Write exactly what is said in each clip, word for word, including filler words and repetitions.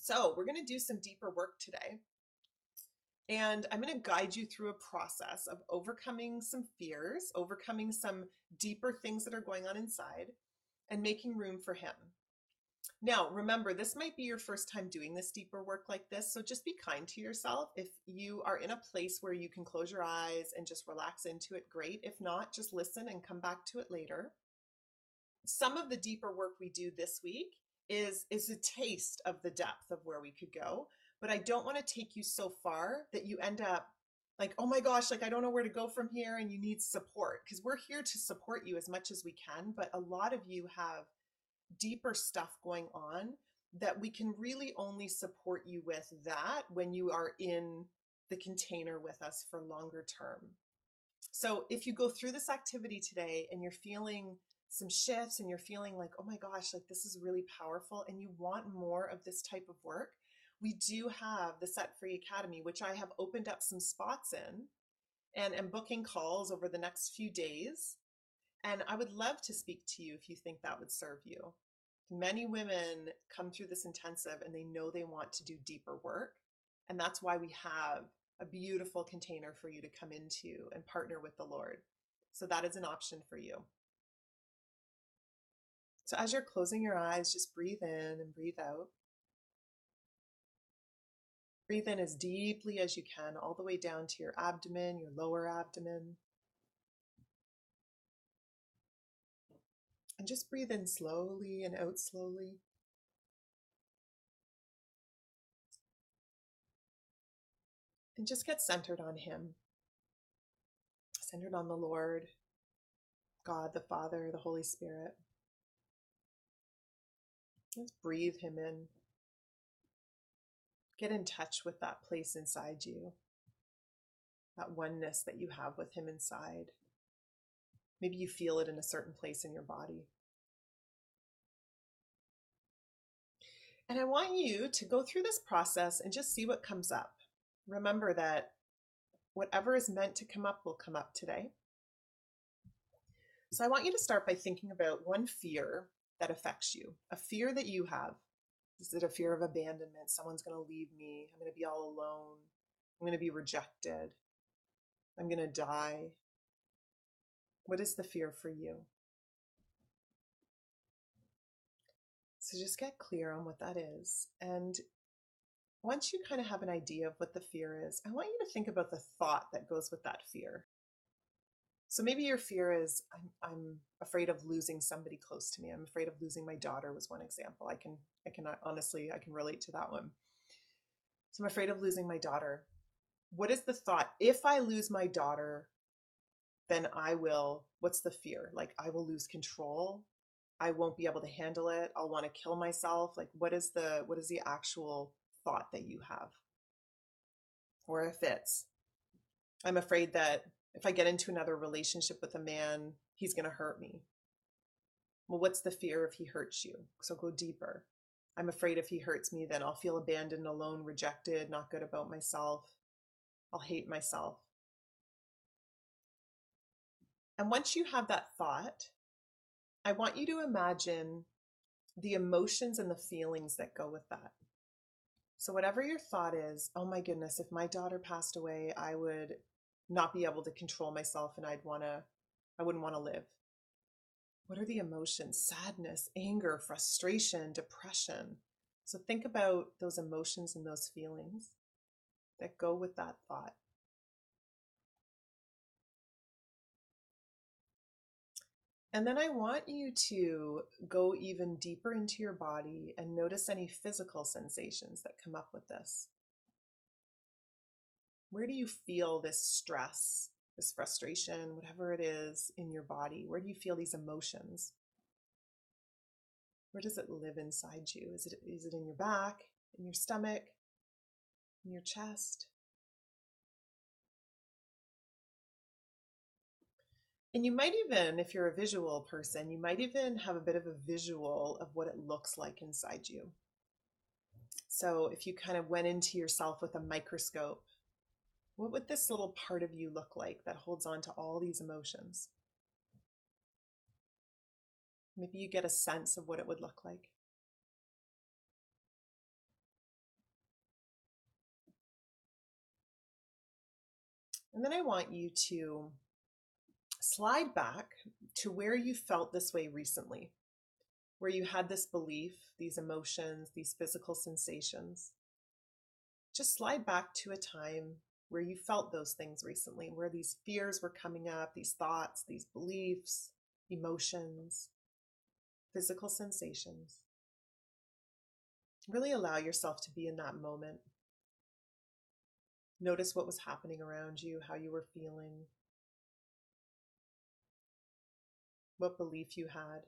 So we're going to do some deeper work today. And I'm going to guide you through a process of overcoming some fears, overcoming some deeper things that are going on inside, and making room for him. Now, remember, this might be your first time doing this deeper work like this, so just be kind to yourself. If you are in a place where you can close your eyes and just relax into it, great. If not, just listen and come back to it later. Some of the deeper work we do this week is, is a taste of the depth of where we could go, but I don't want to take you so far that you end up like, oh my gosh, like I don't know where to go from here and you need support, because we're here to support you as much as we can, but a lot of you have deeper stuff going on that we can really only support you with that when you are in the container with us for longer term. So if you go through this activity today and you're feeling some shifts and you're feeling like, oh my gosh, like this is really powerful and you want more of this type of work, we do have the Set Free Academy, which I have opened up some spots in and am booking calls over the next few days. And I would love to speak to you if you think that would serve you. Many women come through this intensive and they know they want to do deeper work. And that's why we have a beautiful container for you to come into and partner with the Lord. So that is an option for you. So as you're closing your eyes, just breathe in and breathe out. Breathe in as deeply as you can, all the way down to your abdomen, your lower abdomen. And just breathe in slowly and out slowly. And just get centered on him. Centered on the Lord, God, the Father, the Holy Spirit. Just breathe him in. Get in touch with that place inside you, that oneness that you have with him inside. Maybe you feel it in a certain place in your body. And I want you to go through this process and just see what comes up. Remember that whatever is meant to come up will come up today. So I want you to start by thinking about one fear that affects you, a fear that you have. Is it a fear of abandonment? Someone's going to leave me. I'm going to be all alone. I'm going to be rejected. I'm going to die. What is the fear for you? So just get clear on what that is. And once you kind of have an idea of what the fear is, I want you to think about the thought that goes with that fear. So maybe your fear is, I'm, I'm afraid of losing somebody close to me. I'm afraid of losing my daughter was one example. I can, I can honestly, I can relate to that one. So I'm afraid of losing my daughter. What is the thought? If I lose my daughter, then I will, what's the fear? Like I will lose control. I won't be able to handle it. I'll want to kill myself. Like what is the, what is the actual thought that you have? Or if it's, I'm afraid that if I get into another relationship with a man, he's going to hurt me. Well, what's the fear if he hurts you? So go deeper. I'm afraid if he hurts me, then I'll feel abandoned, alone, rejected, not good about myself. I'll hate myself. And once you have that thought, I want you to imagine the emotions and the feelings that go with that. So whatever your thought is, oh my goodness, if my daughter passed away, I would not be able to control myself and I'd want to, I wouldn't want to live. What are the emotions? Sadness, anger, frustration, depression. So think about those emotions and those feelings that go with that thought. And then I want you to go even deeper into your body and notice any physical sensations that come up with this. Where do you feel this stress, this frustration, whatever it is in your body? Where do you feel these emotions? Where does it live inside you? Is it, is it in your back, in your stomach, in your chest? And you might even, if you're a visual person, you might even have a bit of a visual of what it looks like inside you. So if you kind of went into yourself with a microscope, what would this little part of you look like that holds on to all these emotions? Maybe you get a sense of what it would look like. And then I want you to slide back to where you felt this way recently, where you had this belief, these emotions, these physical sensations. Just slide back to a time where you felt those things recently, where these fears were coming up, these thoughts, these beliefs, emotions, physical sensations. Really allow yourself to be in that moment. Notice what was happening around you, how you were feeling, what belief you had.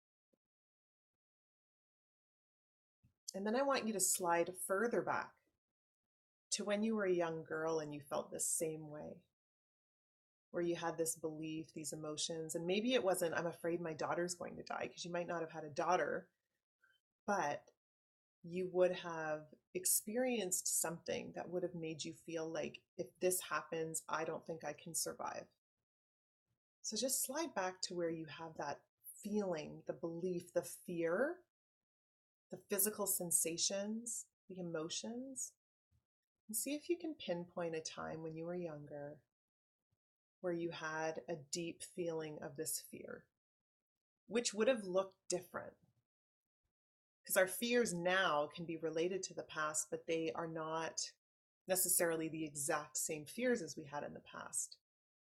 And then I want you to slide further back to when you were a young girl and you felt the same way, where you had this belief, these emotions, and maybe it wasn't, I'm afraid my daughter's going to die, because you might not have had a daughter, but you would have experienced something that would have made you feel like, if this happens, I don't think I can survive. So just slide back to where you have that feeling, the belief, the fear, the physical sensations, the emotions, and see if you can pinpoint a time when you were younger where you had a deep feeling of this fear, which would have looked different. Because our fears now can be related to the past, but they are not necessarily the exact same fears as we had in the past.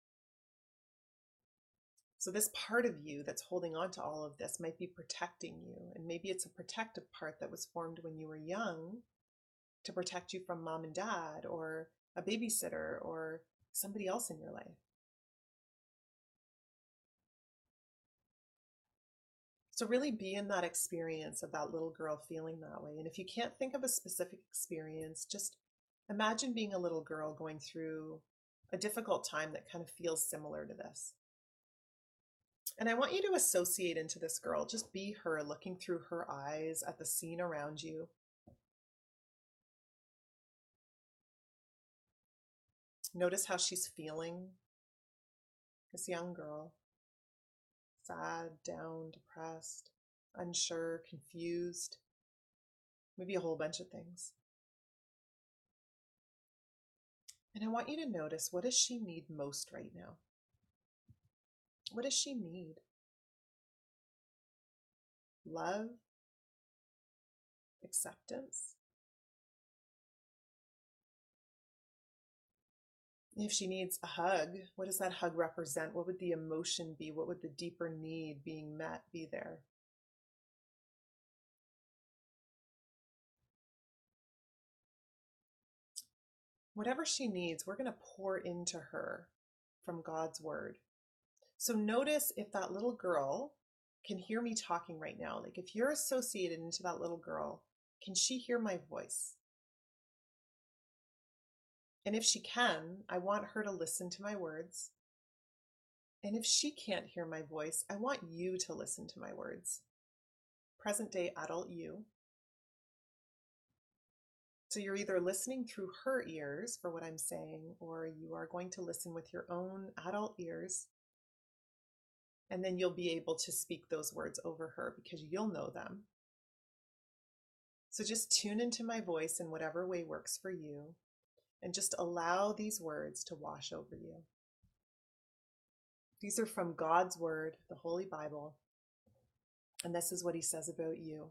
So this part of you that's holding on to all of this might be protecting you. And maybe it's a protective part that was formed when you were young to protect you from mom and dad or a babysitter or somebody else in your life. So really be in that experience of that little girl feeling that way. And if you can't think of a specific experience, just imagine being a little girl going through a difficult time that kind of feels similar to this. And I want you to associate into this girl, just be her, looking through her eyes at the scene around you. Notice how she's feeling, this young girl. Sad, down, depressed, unsure, confused, maybe a whole bunch of things. And I want you to notice, what does she need most right now? What does she need? Love? Acceptance? If she needs a hug, what does that hug represent? What would the emotion be? What would the deeper need being met be there? Whatever she needs, we're going to pour into her from God's word. So notice if that little girl can hear me talking right now. Like if you're associated into that little girl, can she hear my voice? And if she can, I want her to listen to my words. And if she can't hear my voice, I want you to listen to my words. Present day adult you. So you're either listening through her ears for what I'm saying, or you are going to listen with your own adult ears. And then you'll be able to speak those words over her because you'll know them. So just tune into my voice in whatever way works for you. And just allow these words to wash over you. These are from God's word, the Holy Bible. And this is what he says about you.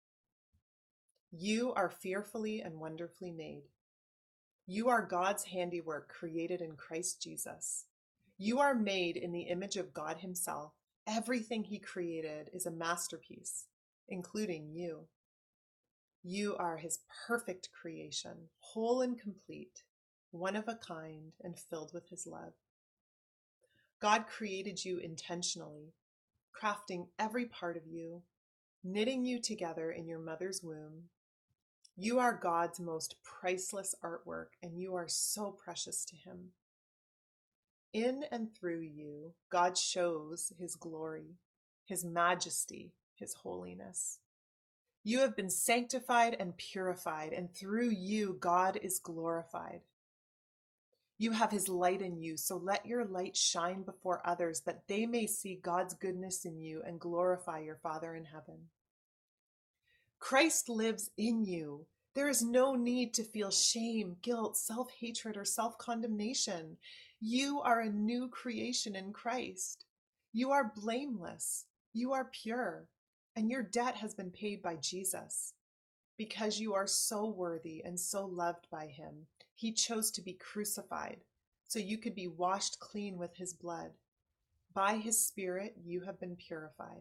You are fearfully and wonderfully made. You are God's handiwork, created in Christ Jesus. You are made in the image of God himself. Everything he created is a masterpiece, including you. You are his perfect creation, whole and complete, one of a kind, and filled with his love. God created you intentionally, crafting every part of you, knitting you together in your mother's womb. You are God's most priceless artwork, and you are so precious to him. In and through you, God shows his glory, his majesty, his holiness. You have been sanctified and purified, and through you, God is glorified. You have his light in you, so let your light shine before others, that they may see God's goodness in you and glorify your Father in heaven. Christ lives in you. There is no need to feel shame, guilt, self-hatred, or self-condemnation. You are a new creation in Christ. You are blameless. You are pure. And your debt has been paid by Jesus. Because you are so worthy and so loved by him, he chose to be crucified so you could be washed clean with his blood. By his Spirit, you have been purified.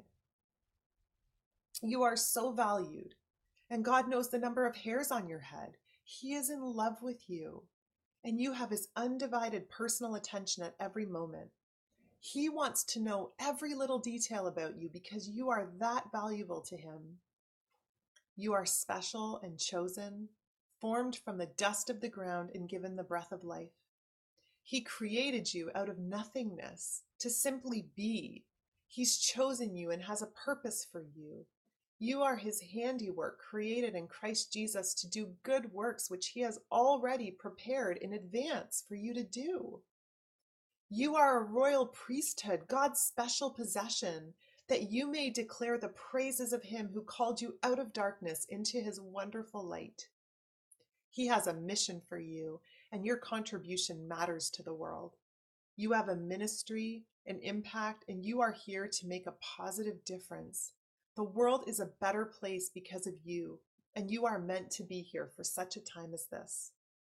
You are so valued, and God knows the number of hairs on your head. He is in love with you, and you have his undivided personal attention at every moment. He wants to know every little detail about you because you are that valuable to him. You are special and chosen, formed from the dust of the ground and given the breath of life. He created you out of nothingness to simply be. He's chosen you and has a purpose for you. You are his handiwork, created in Christ Jesus to do good works, which he has already prepared in advance for you to do. You are a royal priesthood, God's special possession, that you may declare the praises of him who called you out of darkness into his wonderful light. He has a mission for you, and your contribution matters to the world. You have a ministry, an impact, and you are here to make a positive difference. The world is a better place because of you, and you are meant to be here for such a time as this.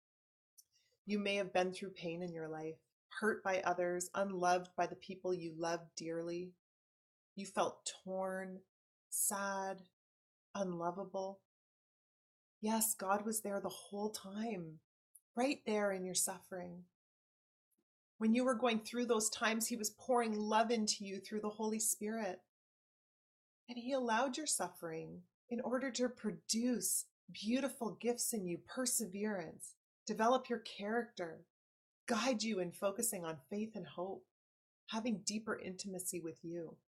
You may have been through pain in your life, hurt by others, unloved by the people you loved dearly. You felt torn, sad, unlovable. Yes, God was there the whole time, right there in your suffering. When you were going through those times, he was pouring love into you through the Holy Spirit. And he allowed your suffering in order to produce beautiful gifts in you, perseverance, develop your character, guide you in focusing on faith and hope, having deeper intimacy with you.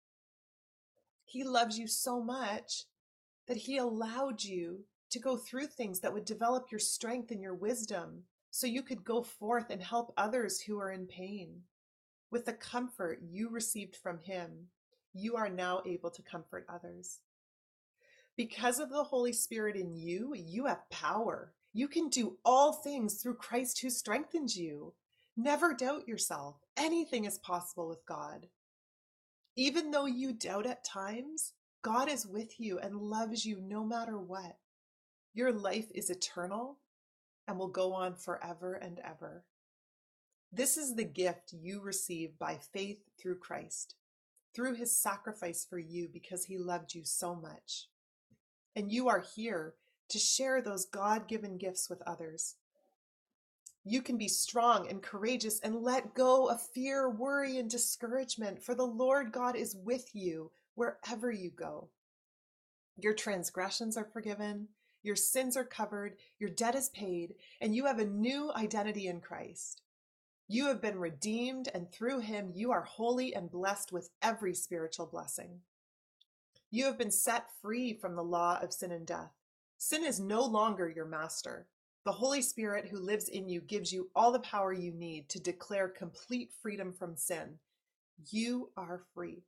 He loves you so much that he allowed you to go through things that would develop your strength and your wisdom so you could go forth and help others who are in pain. With the comfort you received from him, you are now able to comfort others. Because of the Holy Spirit in you, you have power. You can do all things through Christ who strengthens you. Never doubt yourself. Anything is possible with God. Even though you doubt at times, God is with you and loves you no matter what. Your life is eternal and will go on forever and ever. This is the gift you receive by faith through Christ, through his sacrifice for you because he loved you so much. And you are here to share those God-given gifts with others. You can be strong and courageous and let go of fear, worry, and discouragement, for the Lord God is with you wherever you go. Your transgressions are forgiven, your sins are covered, your debt is paid, and you have a new identity in Christ. You have been redeemed, and through him you are holy and blessed with every spiritual blessing. You have been set free from the law of sin and death. Sin is no longer your master. The Holy Spirit who lives in you gives you all the power you need to declare complete freedom from sin. You are free.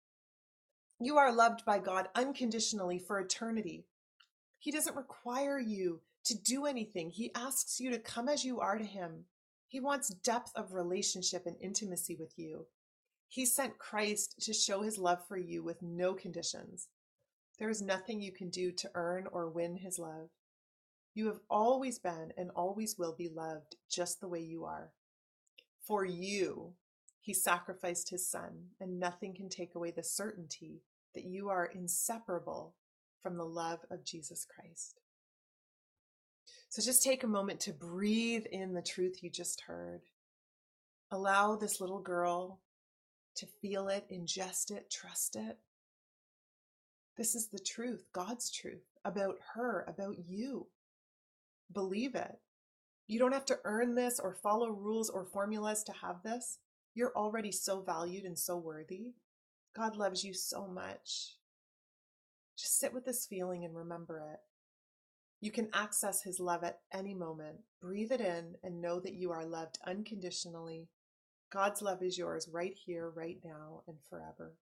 You are loved by God unconditionally for eternity. He doesn't require you to do anything. He asks you to come as you are to him. He wants depth of relationship and intimacy with you. He sent Christ to show his love for you with no conditions. There is nothing you can do to earn or win his love. You have always been and always will be loved just the way you are. For you, he sacrificed his son, and nothing can take away the certainty that you are inseparable from the love of Jesus Christ. So just take a moment to breathe in the truth you just heard. Allow this little girl to feel it, ingest it, trust it. This is the truth, God's truth about her, about you. Believe it. You don't have to earn this or follow rules or formulas to have this. You're already so valued and so worthy. God loves you so much. Just sit with this feeling and remember it. You can access his love at any moment. Breathe it in and know that you are loved unconditionally. God's love is yours right here, right now, and forever.